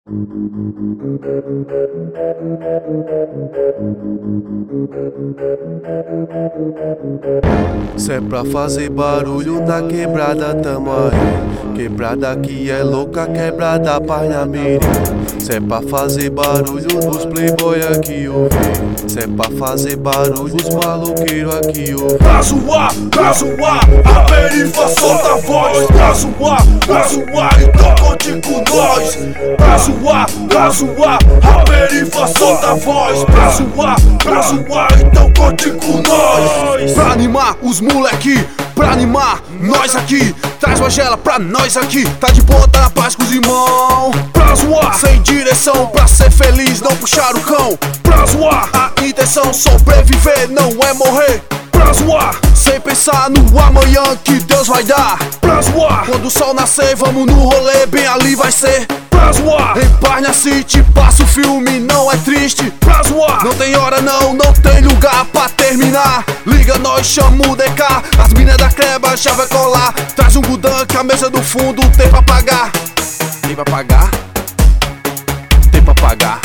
Se é pra fazer barulho na quebrada, tamo aí. Quebrada que é louca, quebrada Parnamirim. Se é pra fazer barulho nos playboy aqui eu vi. Se é pra fazer barulho os maloqueiros aqui eu vi. Pra zoar, a perifa solta a voz. Pra zoar, então conte com nós. Pra zoar, a perifa solta a voz. Pra zoar, então conte com nós. Pra animar os moleque, pra animar nós aqui. Traz uma gela pra nós aqui. Tá de boa, tá na paz com os irmãos. Pra zoar, sem direção, pra ser feliz, não puxar o cão. Pra zoar, a intenção sobreviver, não é morrer. Pra zoar, sem pensar no amanhã que Deus vai dar. Pra zoar, quando o sol nascer, vamos no rolê, bem ali vai ser. Pra zoar, em Parna City, passa o filme, não é triste. Pra zoar, não tem hora não tem lugar pra terminar. Liga nós, chama o DK, as minas da creba já vai colar. Traz um gudan que a mesa do fundo tem pra pagar. Tem pra pagar? Tem pra pagar.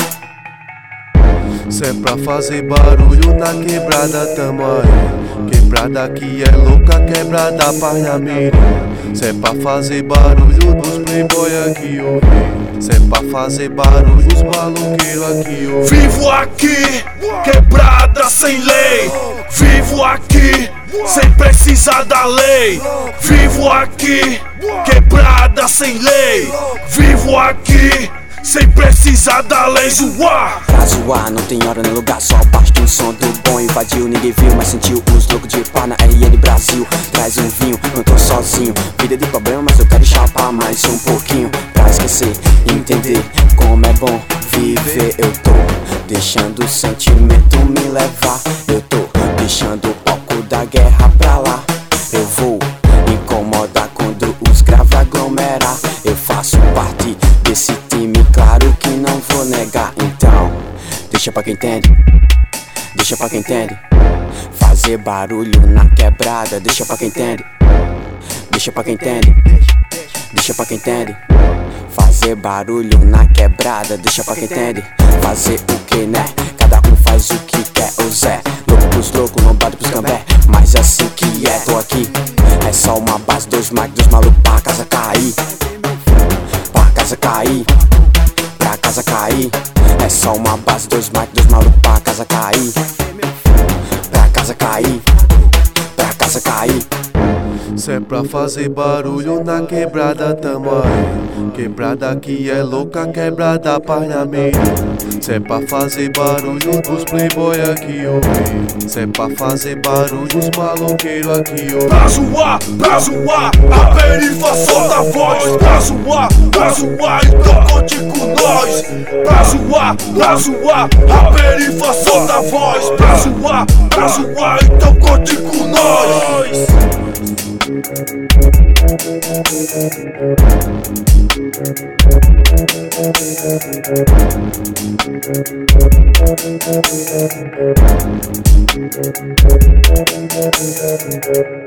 Se é pra fazer barulho na quebrada, tamo aí. Quebrada que é louca, quebrada Parnamirim. Se é pra fazer barulho dos playboy aqui eu vi. Se é pra fazer barulho os maloqueiros aqui eu vi. Vivo aqui, quebrada sem lei. Vivo aqui, sem precisar da lei. Vivo aqui, quebrada sem lei. Vivo aqui, sem precisar da lei. Zoar. Pra zoar, não tem hora nem lugar, só basta um som do bom invadiu. Ninguém viu, mas sentiu os loucos de pá na RN Brasil. Traz um vinho, não tô sozinho. Vida de problema, mas eu quero chapar mais um pouquinho. Pra esquecer, entender como é bom viver. Eu tô deixando o sentimento me levar. Eu tô deixando o palco da guerra pra lá. Eu vou incomodar quando os graves aglomerar. Eu faço parte desse time, claro que não vou negar. Então, deixa pra quem entende, deixa pra quem entende. Fazer barulho na quebrada, deixa pra quem entende, deixa pra quem entende, deixa pra quem entende. Fazer barulho na quebrada, deixa pra quem entende. Fazer o que, né? Cada um faz o que quer, o Zé. Louco pros loucos, não bate pros cambé. Mas é assim que é, tô aqui. É só uma base, dois mic, dois malucos pra casa cair. Pra casa cair, pra casa cair. É só uma base, dois mic, dois malucos pra casa cair. Pra casa cair, pra casa cair. Se é pra fazer barulho na quebrada, tamo aí. Quebrada que é louca, quebrada Parnamirim. Se é pra fazer barulho dos playboy aqui eu vi. Se é pra fazer barulho os maloqueiros aqui eu vi. Pra zoar, a perifa solta a voz. Pra zoar, então conte com nós. Pra zoar, a perifa solta a voz. Pra zoar, então conte com nós. Thank you.